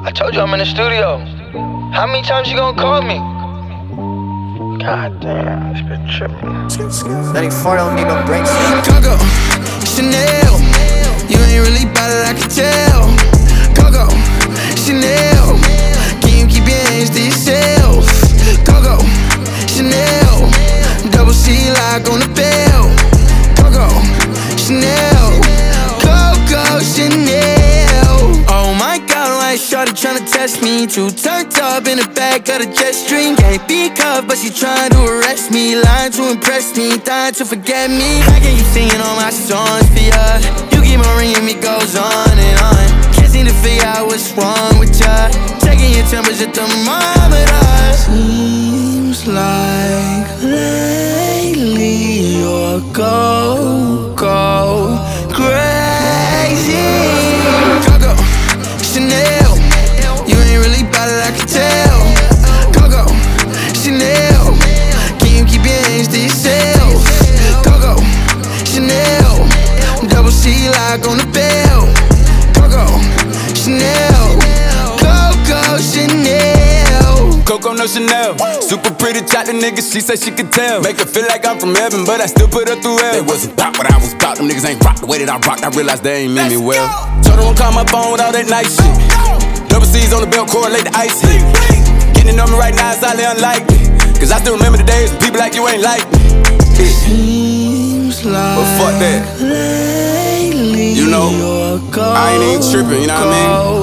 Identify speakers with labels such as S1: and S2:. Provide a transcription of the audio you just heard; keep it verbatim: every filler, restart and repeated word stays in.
S1: I told you I'm in the studio. How many times you gonna call me? God damn, this bitch tripping.
S2: That four don't need no brakes.
S3: Coco, Chanel, you ain't really bout it, I can tell. Coco, Chanel, can you keep your hands to yourself? Coco, Chanel, double C lock on the bell. Coco, Chanel, Coco, Chanel. Oh my God, why is shorty tryna test me? Too turned up in the back of the jet stream. Can't be cuffed, but she trying to arrest me. Lying to impress me, dying to forget me. How can you singing all my songs for ya? You keep on ringing me, goes on and on. Can't seem to figure out what's wrong with ya. Checking your temperature thermometer. Seems like lately you're go, go crazy. Coco, Chanel, you ain't really bout it, I can tell. Coco, Chanel, can you keep your hands to yourself? Coco, Chanel, double C lock on the bell. Coco, Chanel, Coco, Chanel.
S4: Coco, no Chanel. Super pretty chocolate nigga, she say she could tell. Make her feel like I'm from heaven, but I still put her through hell. They wasn't about what I was about, them niggas ain't rock the way that I rocked. I realized they ain't mean me well. Told her don't call my phone with all that nice shit. Double C's on the belt, correlate the ice hit. Getting on me right now is highly unlikely, cause I still remember the days when people like you ain't like me.
S3: Seems like
S4: but fuck that.
S3: lately
S4: You know, I ain't even tripping, you know what I mean?